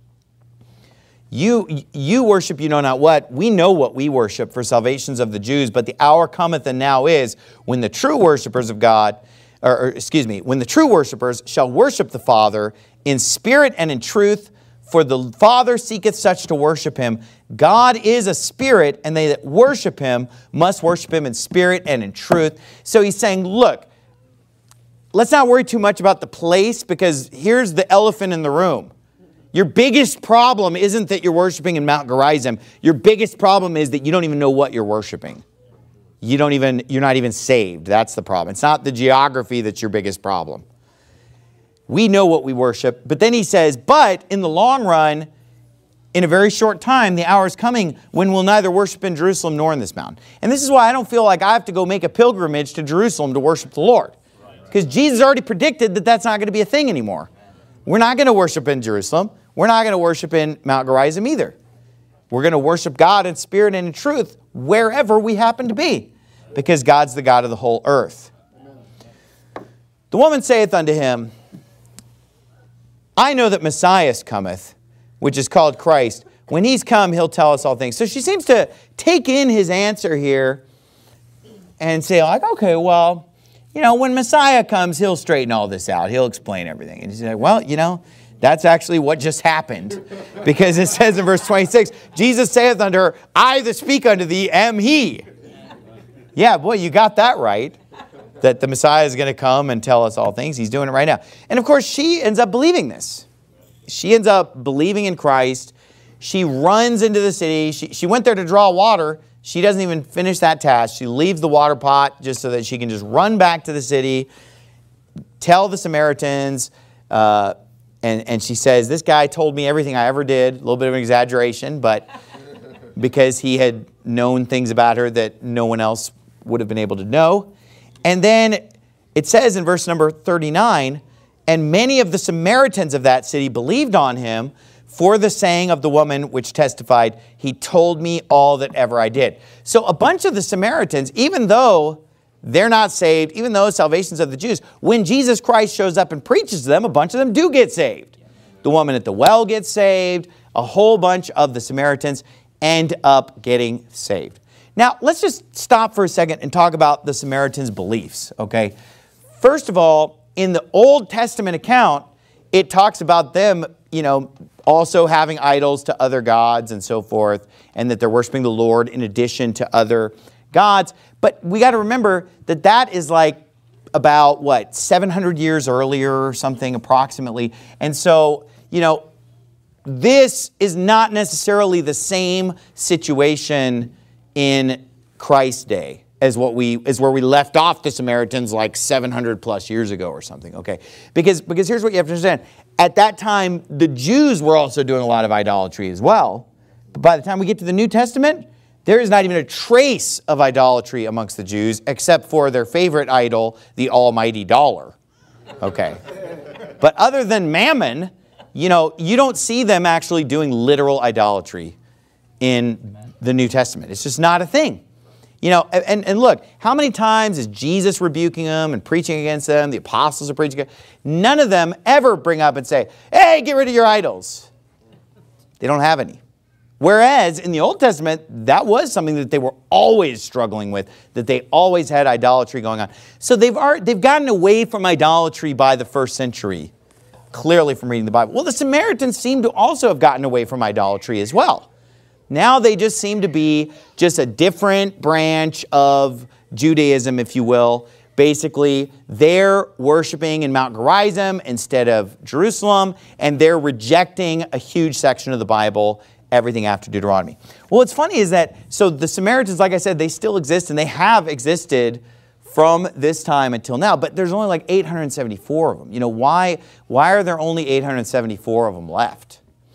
You worship you know not what. We know what we worship, for salvations of the Jews. But the hour cometh and now is when the true worshipers of God, when the true worshipers shall worship the Father in spirit and in truth, For the Father seeketh such to worship him. God is a spirit, and they that worship him must worship him in spirit and in truth. So he's saying, look, let's not worry too much about the place, because here's the elephant in the room. Your biggest problem isn't that you're worshiping in Mount Gerizim. Your biggest problem is that you don't even know what you're worshiping. You're not even saved. That's the problem. It's not the geography that's your biggest problem. We know what we worship. But then he says, but in the long run, in a very short time, the hour is coming when we'll neither worship in Jerusalem nor in this mountain. And this is why I don't feel like I have to go make a pilgrimage to Jerusalem to worship the Lord. Because Jesus already predicted that that's not going to be a thing anymore. We're not going to worship in Jerusalem. We're not going to worship in Mount Gerizim either. We're going to worship God in spirit and in truth wherever we happen to be, because God's the God of the whole earth. The woman saith unto him, I know that Messiah cometh, which is called Christ. When he's come, he'll tell us all things. So she seems to take in his answer here and say, like, okay, well, when Messiah comes, he'll straighten all this out. He'll explain everything. And he's like, well, that's actually what just happened. Because it says in verse 26, Jesus saith unto her, I that speak unto thee am he. Yeah, boy, you got that right. That the Messiah is going to come and tell us all things. He's doing it right now. And of course, she ends up believing this. She ends up believing in Christ. She runs into the city. She went there to draw water. She doesn't even finish that task. She leaves the water pot just so that she can just run back to the city, tell the Samaritans, and she says, this guy told me everything I ever did. A little bit of an exaggeration, but because he had known things about her that no one else would have been able to know. And then it says in verse number 39, and many of the Samaritans of that city believed on him for the saying of the woman which testified, he told me all that ever I did. So a bunch of the Samaritans, even though they're not saved, even though salvation's of the Jews, when Jesus Christ shows up and preaches to them, a bunch of them do get saved. The woman at the well gets saved. A whole bunch of the Samaritans end up getting saved. Now, let's just stop for a second and talk about the Samaritans' beliefs, okay? First of all, in the Old Testament account, it talks about them, also having idols to other gods and so forth, and that they're worshiping the Lord in addition to other gods. But we got to remember that that is like about, 700 years earlier or something approximately. And so, this is not necessarily the same situation in Christ's day as where we left off the Samaritans like 700 plus years ago or something, okay? Because here's what you have to understand. At that time, the Jews were also doing a lot of idolatry as well. But by the time we get to the New Testament, there is not even a trace of idolatry amongst the Jews except for their favorite idol, the almighty dollar, okay? But other than mammon, you don't see them actually doing literal idolatry in the New Testament. It's just not a thing. And look, how many times is Jesus rebuking them and preaching against them? The apostles are preaching against them. None of them ever bring up and say, hey, get rid of your idols. They don't have any. Whereas in the Old Testament, that was something that they were always struggling with, that they always had idolatry going on. So they've gotten away from idolatry by the first century, clearly from reading the Bible. Well, the Samaritans seem to also have gotten away from idolatry as well. Now they just seem to be just a different branch of Judaism, if you will. Basically, they're worshiping in Mount Gerizim instead of Jerusalem, and they're rejecting a huge section of the Bible, everything after Deuteronomy. Well, what's funny is that, so the Samaritans, like I said, they still exist, and they have existed from this time until now, but there's only like 874 of them. Why are there only 874 of them left?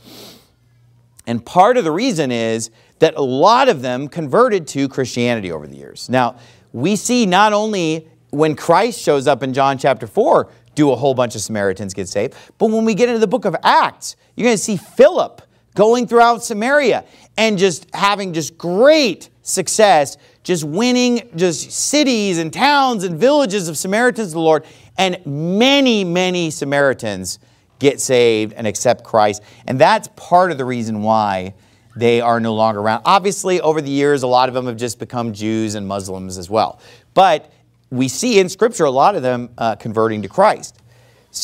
And part of the reason is that a lot of them converted to Christianity over the years. Now, we see not only when Christ shows up in John chapter 4, do a whole bunch of Samaritans get saved, but when we get into the book of Acts, you're going to see Philip going throughout Samaria and just having just great success, just winning just cities and towns and villages of Samaritans to the Lord. And many, many Samaritans get saved and accept Christ. And that's part of the reason why they are no longer around. Obviously, over the years, a lot of them have just become Jews and Muslims as well. But we see in Scripture a lot of them converting to Christ. So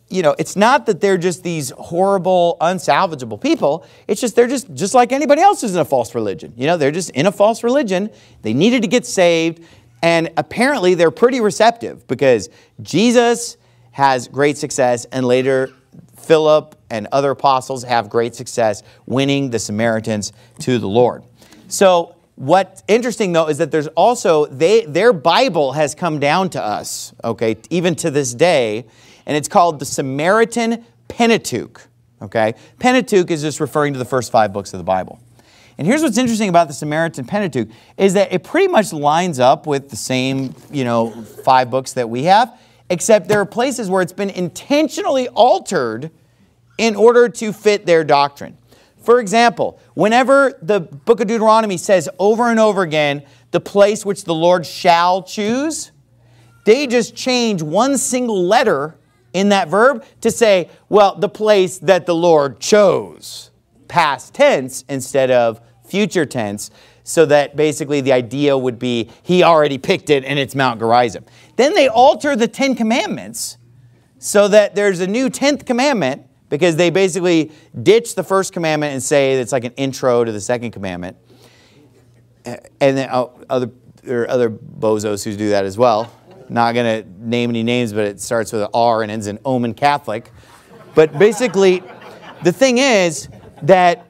it's not that they're just these horrible, unsalvageable people. It's just they're just like anybody else who's in a false religion. They're just in a false religion. They needed to get saved. And apparently they're pretty receptive because Jesus has great success, and later Philip and other apostles have great success winning the Samaritans to the Lord. So what's interesting, though, is that there's also, their Bible has come down to us, okay, even to this day, and it's called the Samaritan Pentateuch, okay? Pentateuch is just referring to the first 5 books of the Bible. And here's what's interesting about the Samaritan Pentateuch is that it pretty much lines up with the same, 5 books that we have, except there are places where it's been intentionally altered in order to fit their doctrine. For example, whenever the book of Deuteronomy says over and over again, the place which the Lord shall choose, they just change one single letter in that verb to say, well, the place that the Lord chose, past tense instead of future tense, so that basically the idea would be he already picked it and it's Mount Gerizim. Then they alter the 10 commandments so that there's a new 10th commandment, because they basically ditch the first commandment and say it's like an intro to the second commandment. And then there are other bozos who do that as well. Not going to name any names, but it starts with an R and ends in Omen Catholic. But basically, the thing is that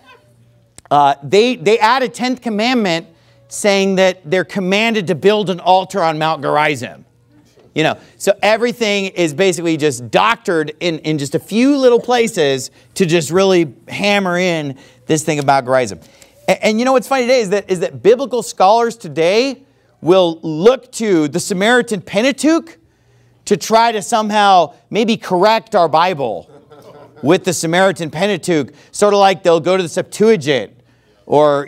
they add a 10th commandment saying that they're commanded to build an altar on Mount Gerizim. So everything is basically just doctored in just a few little places to just really hammer in this thing about Gerizim. And what's funny today is that biblical scholars today will look to the Samaritan Pentateuch to try to somehow maybe correct our Bible with the Samaritan Pentateuch, sort of like they'll go to the Septuagint or,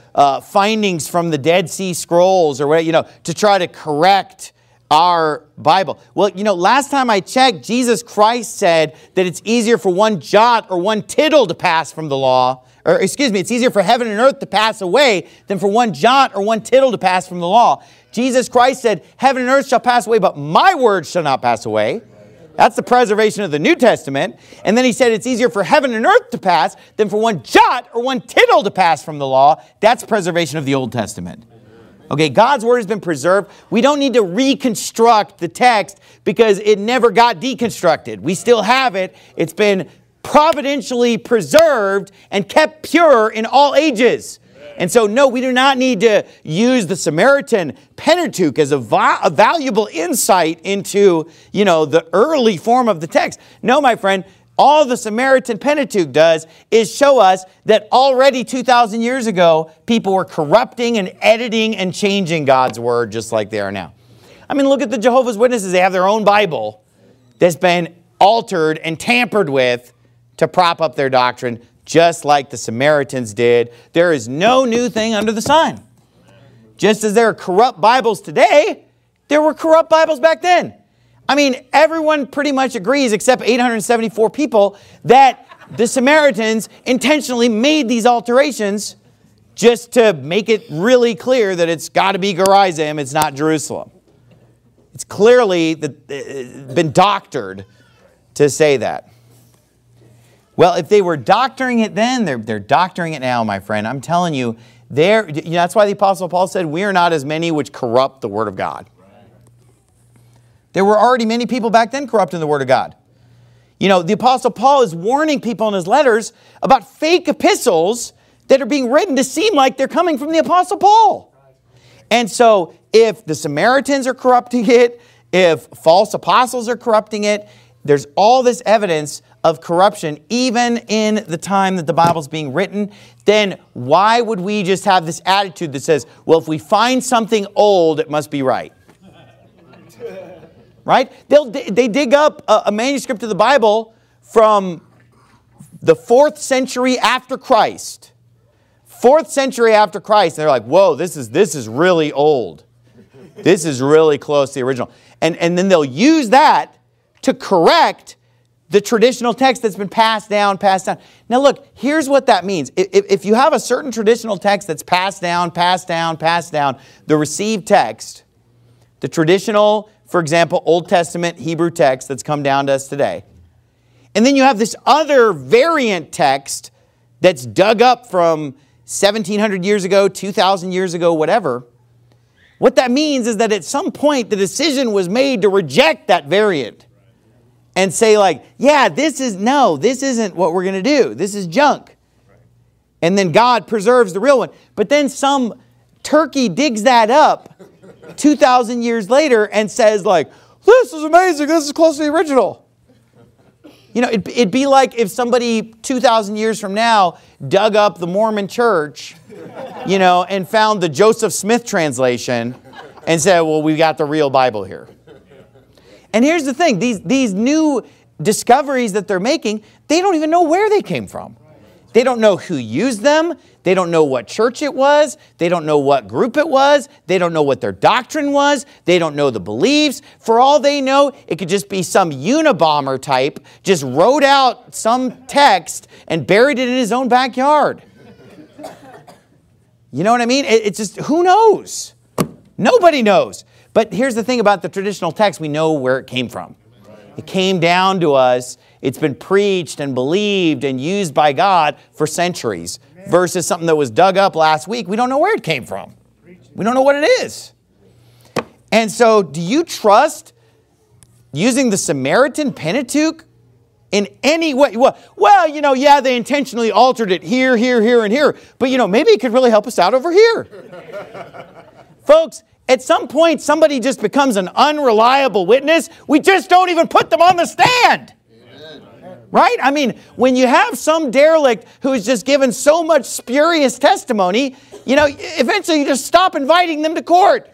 findings from the Dead Sea Scrolls or what, to try to correct our Bible. Well, last time I checked, Jesus Christ said that it's easier for one jot or one tittle to pass from the law, it's easier for heaven and earth to pass away than for one jot or one tittle to pass from the law. Jesus Christ said, heaven and earth shall pass away, but my words shall not pass away. That's the preservation of the New Testament. And then he said it's easier for heaven and earth to pass than for one jot or one tittle to pass from the law. That's preservation of the Old Testament. Okay, God's word has been preserved. We don't need to reconstruct the text because it never got deconstructed. We still have it. It's been providentially preserved and kept pure in all ages. And so, no, we do not need to use the Samaritan Pentateuch as a valuable insight into, the early form of the text. No, my friend, all the Samaritan Pentateuch does is show us that already 2,000 years ago, people were corrupting and editing and changing God's word just like they are now. I mean, look at the Jehovah's Witnesses. They have their own Bible that's been altered and tampered with to prop up their doctrine, just like the Samaritans did. There is no new thing under the sun. Just as there are corrupt Bibles today, there were corrupt Bibles back then. I mean, everyone pretty much agrees, except 874 people, that the Samaritans intentionally made these alterations just to make it really clear that it's got to be Gerizim, it's not Jerusalem. It's clearly been doctored to say that. Well, if they were doctoring it then, they're doctoring it now, my friend. I'm telling you, that's why the Apostle Paul said, we are not as many which corrupt the Word of God. There were already many people back then corrupting the Word of God. The Apostle Paul is warning people in his letters about fake epistles that are being written to seem like they're coming from the Apostle Paul. And so if the Samaritans are corrupting it, if false apostles are corrupting it, there's all this evidence of corruption even in the time that the Bible's being written. Then why would we just have this attitude that says, well, if we find something old, it must be right? Right? They dig up a manuscript of the Bible from the 4th century after Christ. 4th century after Christ. And they're like, whoa, this is really old. This is really close to the original. And then they'll use that to correct the traditional text that's been passed down. Now look, here's what that means. If you have a certain traditional text that's passed down, the received text, the traditional for example, Old Testament Hebrew text that's come down to us today. And then you have this other variant text that's dug up from 1,700 years ago, 2,000 years ago, whatever. What that means is that at some point the decision was made to reject that variant and say like, yeah, this isn't what we're going to do. This is junk. And then God preserves the real one. But then some turkey digs that up 2,000 years later and says like, this is amazing. This is close to the original. You know, it'd be like if somebody 2,000 years from now dug up the Mormon church, you know, and found the Joseph Smith translation and said, well, we got the real Bible here. And here's the thing. These new discoveries that they're making, they don't even know where they came from. They don't know who used them. They don't know what church it was. They don't know what group it was. They don't know what their doctrine was. They don't know the beliefs. For all they know, it could just be some Unabomber type just wrote out some text and buried it in his own backyard. You know what I mean? It's just, who knows? Nobody knows. But here's the thing about the traditional text. We know where it came from. It came down to us. It's been preached and believed and used by God for centuries. Versus something that was dug up last week. We don't know where it came from. We don't know what it is. And so do you trust using the Samaritan Pentateuch in any way? Well, you know, yeah, they intentionally altered it here, and here. But, you know, maybe it could really help us out over here. Folks, at some point, somebody just becomes an unreliable witness. We just don't even put them on the stand. Right? I mean, when you have some derelict who's just given so much spurious testimony, you know, eventually you just stop inviting them to court.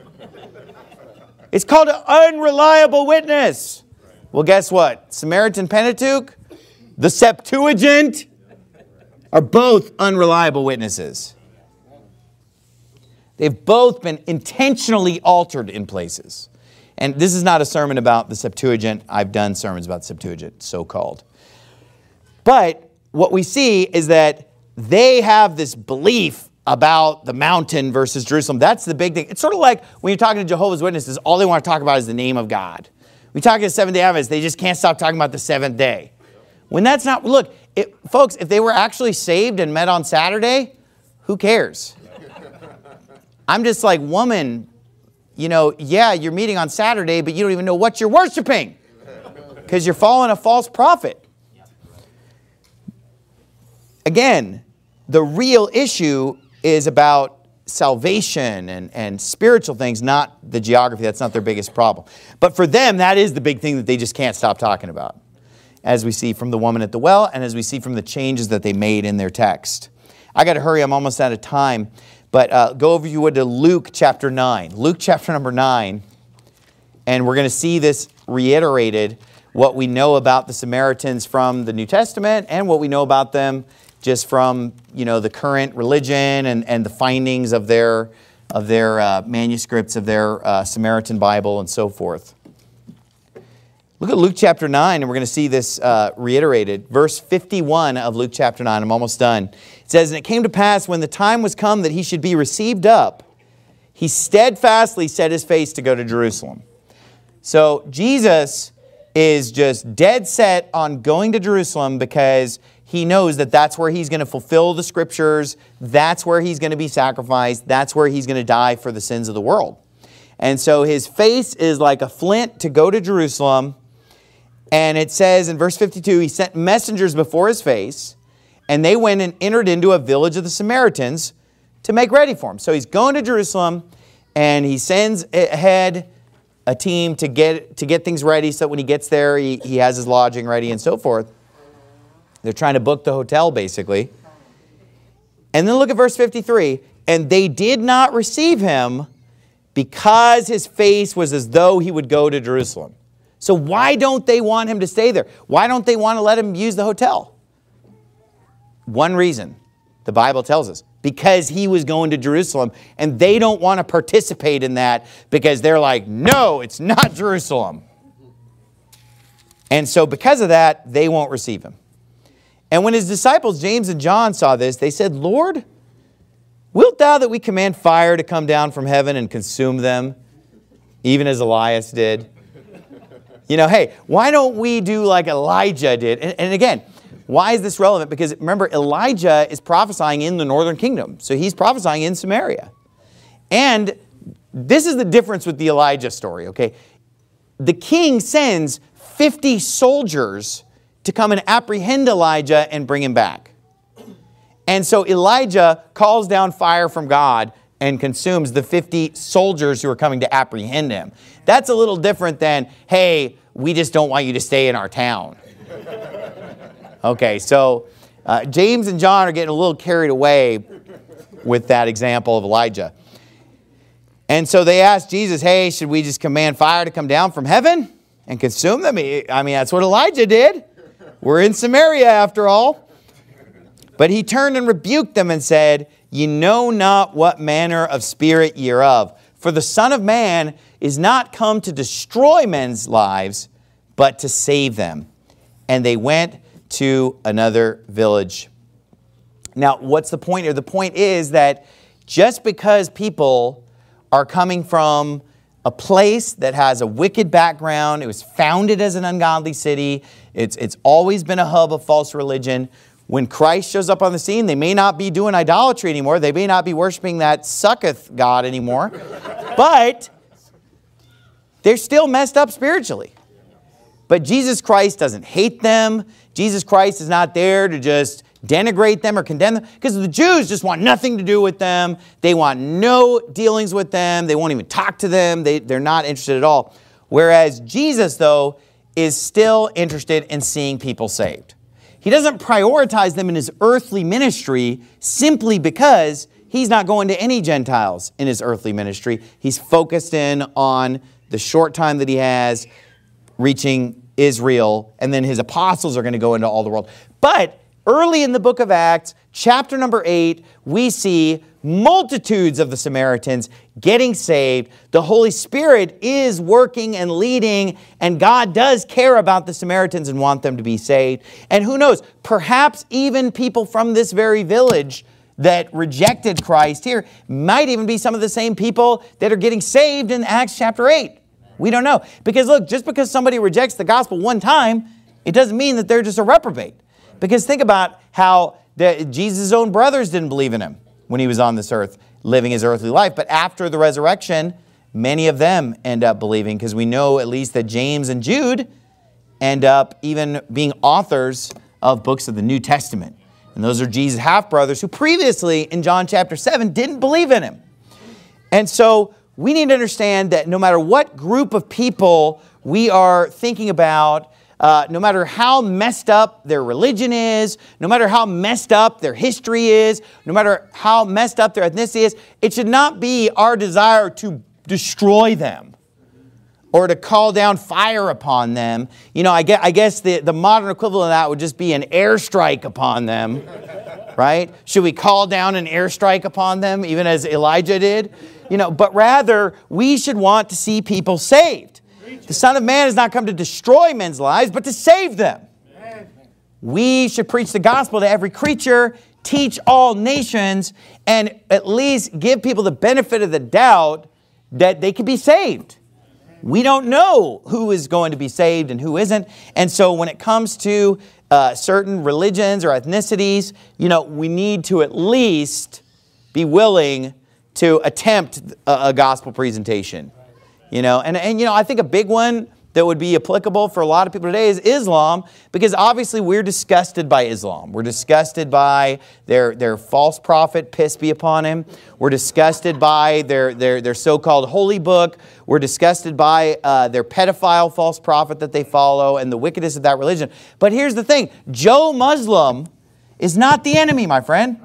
It's called an unreliable witness. Well, guess what? Samaritan Pentateuch, the Septuagint, are both unreliable witnesses. They've both been intentionally altered in places. And this is not a sermon about the Septuagint. I've done sermons about the Septuagint, so-called. But what we see is that they have this belief about the mountain versus Jerusalem. That's the big thing. It's sort of like when you're talking to Jehovah's Witnesses, all they want to talk about is the name of God. We talk to Seventh-day Adventists, they just can't stop talking about the seventh day. When that's not, look, folks, if they were actually saved and met on Saturday, who cares? I'm just like, woman, you know, yeah, you're meeting on Saturday, but you don't even know what you're worshiping because you're following a false prophet. Again, the real issue is about salvation and spiritual things, not the geography. That's not their biggest problem. But for them, that is the big thing that they just can't stop talking about, as we see from the woman at the well and as we see from the changes that they made in their text. I got to hurry. I'm almost out of time. But go over, if you would, to Luke chapter 9. Luke chapter number 9. And we're going to see this reiterated, what we know about the Samaritans from the New Testament and what we know about them just from, you know, the current religion and the findings of their manuscripts of their Samaritan Bible and so forth. Look at Luke chapter 9, and we're going to see this reiterated. Verse 51 of Luke chapter 9. I'm almost done. It says, "And it came to pass when the time was come that he should be received up, he steadfastly set his face to go to Jerusalem." So Jesus is just dead set on going to Jerusalem because he knows that that's where he's going to fulfill the scriptures. That's where he's going to be sacrificed. That's where he's going to die for the sins of the world. And so his face is like a flint to go to Jerusalem. And it says in verse 52, he sent messengers before his face, and they went and entered into a village of the Samaritans to make ready for him. So he's going to Jerusalem, and he sends ahead a team to get things ready so that when he gets there, he has his lodging ready and so forth. They're trying to book the hotel, basically. And then look at verse 53. "And they did not receive him because his face was as though he would go to Jerusalem." So why don't they want him to stay there? Why don't they want to let him use the hotel? One reason, the Bible tells us, because he was going to Jerusalem, and they don't want to participate in that because they're like, no, it's not Jerusalem. And so because of that, they won't receive him. And when his disciples, James and John, saw this, they said, "Lord, wilt thou that we command fire to come down from heaven and consume them?" even as Elias did. You know, hey, why don't we do like Elijah did? And again, why is this relevant? Because remember, Elijah is prophesying in the northern kingdom. So he's prophesying in Samaria. And this is the difference with the Elijah story, okay? The king sends 50 soldiers to come and apprehend Elijah and bring him back. And so Elijah calls down fire from God and consumes the 50 soldiers who are coming to apprehend him. That's a little different than, hey, we just don't want you to stay in our town. Okay, so James and John are getting a little carried away with that example of Elijah. And so they asked Jesus, hey, should we just command fire to come down from heaven and consume them? I mean, that's what Elijah did. We're in Samaria after all. But he turned and rebuked them and said, ye know not what manner of spirit ye are of. For the Son of Man is not come to destroy men's lives, but to save them. And they went to another village. Now, what's the point here? The point is that just because people are coming from a place that has a wicked background, it was founded as an ungodly city, it's always been a hub of false religion. When Christ shows up on the scene, they may not be doing idolatry anymore. They may not be worshiping that sucketh God anymore. But they're still messed up spiritually. But Jesus Christ doesn't hate them. Jesus Christ is not there to just denigrate them or condemn them. Because the Jews just want nothing to do with them. They want no dealings with them. They won't even talk to them. They're not interested at all. Whereas Jesus, though, is still interested in seeing people saved. He doesn't prioritize them in his earthly ministry simply because he's not going to any Gentiles in his earthly ministry. He's focused in on the short time that he has reaching Israel, and then his apostles are going to go into all the world. But early in the book of Acts, chapter number 8, we see multitudes of the Samaritans getting saved. The Holy Spirit is working and leading, and God does care about the Samaritans and want them to be saved. And who knows, perhaps even people from this very village that rejected Christ here might even be some of the same people that are getting saved in Acts chapter 8. We don't know. Because look, just because somebody rejects the gospel one time, it doesn't mean that they're just a reprobate. Because think about how Jesus' own brothers didn't believe in him when he was on this earth, living his earthly life. But after the resurrection, many of them end up believing, because we know at least that James and Jude end up even being authors of books of the New Testament. And those are Jesus' half-brothers who previously, in John chapter 7, didn't believe in him. And so we need to understand that no matter what group of people we are thinking about, no matter how messed up their religion is, no matter how messed up their history is, no matter how messed up their ethnicity is, it should not be our desire to destroy them or to call down fire upon them. You know, I guess the modern equivalent of that would just be an airstrike upon them, right? Should we call down an airstrike upon them, even as Elijah did? You know, but rather, we should want to see people saved. The Son of Man has not come to destroy men's lives, but to save them. We should preach the gospel to every creature, teach all nations, and at least give people the benefit of the doubt that they can be saved. We don't know who is going to be saved and who isn't. And so when it comes to certain religions or ethnicities, you know, we need to at least be willing to attempt a gospel presentation. You know, and you know, I think a big one that would be applicable for a lot of people today is Islam, because obviously we're disgusted by Islam. We're disgusted by their false prophet, peace be upon him. We're disgusted by their so-called holy book. We're disgusted by their pedophile false prophet that they follow and the wickedness of that religion. But here's the thing, Joe Muslim is not the enemy, my friend.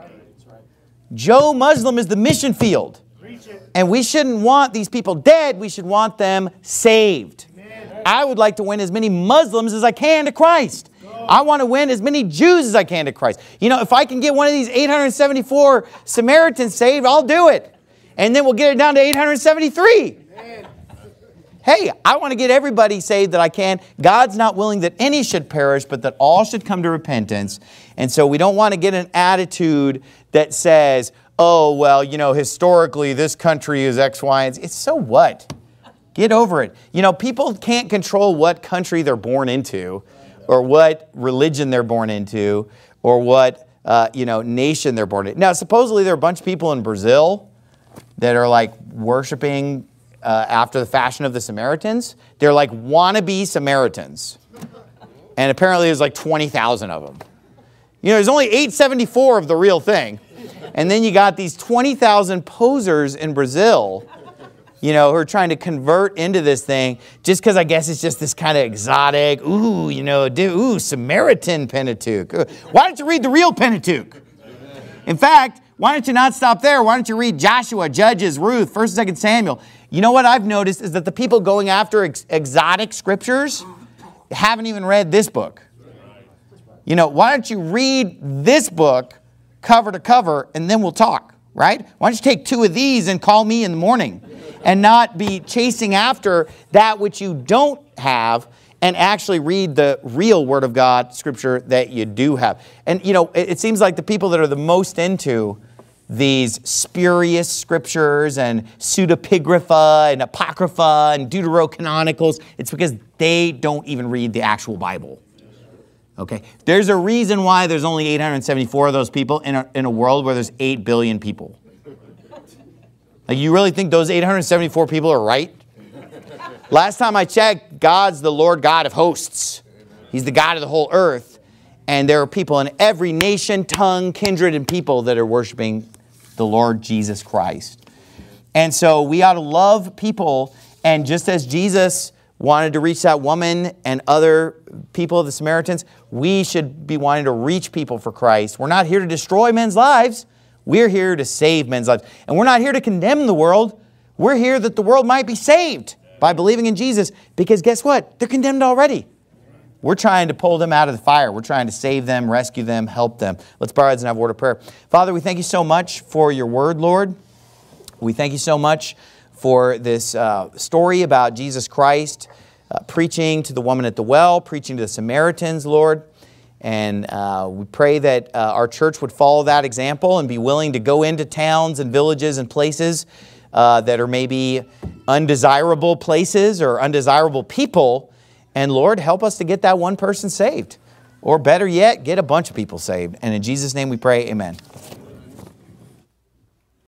Joe Muslim is the mission field. And we shouldn't want these people dead. We should want them saved. Amen. I would like to win as many Muslims as I can to Christ. I want to win as many Jews as I can to Christ. You know, if I can get one of these 874 Samaritans saved, I'll do it. And then we'll get it down to 873. Amen. Hey, I want to get everybody saved that I can. God's not willing that any should perish, but that all should come to repentance. And so we don't want to get an attitude that says, oh, well, you know, historically this country is X, Y, and Z. It's so what? Get over it. You know, people can't control what country they're born into or what religion they're born into or what, nation they're born in. Now, supposedly there are a bunch of people in Brazil that are like worshiping after the fashion of the Samaritans. They're like wannabe Samaritans. And apparently there's like 20,000 of them. You know, there's only 874 of the real thing. And then you got these 20,000 posers in Brazil, who are trying to convert into this thing just because I guess it's just this kind of exotic, Samaritan Pentateuch. Why don't you read the real Pentateuch? In fact, why don't you not stop there? Why don't you read Joshua, Judges, Ruth, 1st and 2nd Samuel? You know what I've noticed is that the people going after exotic scriptures haven't even read this book. Why don't you read this book cover to cover and then we'll talk, right? Why don't you take 2 of these and call me in the morning and not be chasing after that which you don't have and actually read the real Word of God, Scripture that you do have. And, it seems like the people that are the most into these spurious scriptures and pseudepigrapha and apocrypha and deuterocanonicals, it's because they don't even read the actual Bible. Okay? There's a reason why there's only 874 of those people in a world where there's 8 billion people. Like, you really think those 874 people are right? Last time I checked, God's the Lord God of hosts. He's the God of the whole earth. And there are people in every nation, tongue, kindred, and people that are worshiping the Lord Jesus Christ. And so we ought to love people. And just as Jesus wanted to reach that woman and other people of the Samaritans, we should be wanting to reach people for Christ. We're not here to destroy men's lives. We're here to save men's lives. And we're not here to condemn the world. We're here that the world might be saved by believing in Jesus. Because guess what? They're condemned already. We're trying to pull them out of the fire. We're trying to save them, rescue them, help them. Let's bow our heads and have a word of prayer. Father, we thank you so much for your word, Lord. We thank you so much for this story about Jesus Christ preaching to the woman at the well, preaching to the Samaritans, Lord. And we pray that our church would follow that example and be willing to go into towns and villages and places that are maybe undesirable places or undesirable people. And Lord, help us to get that one person saved. Or better yet, get a bunch of people saved. And in Jesus' name we pray, amen.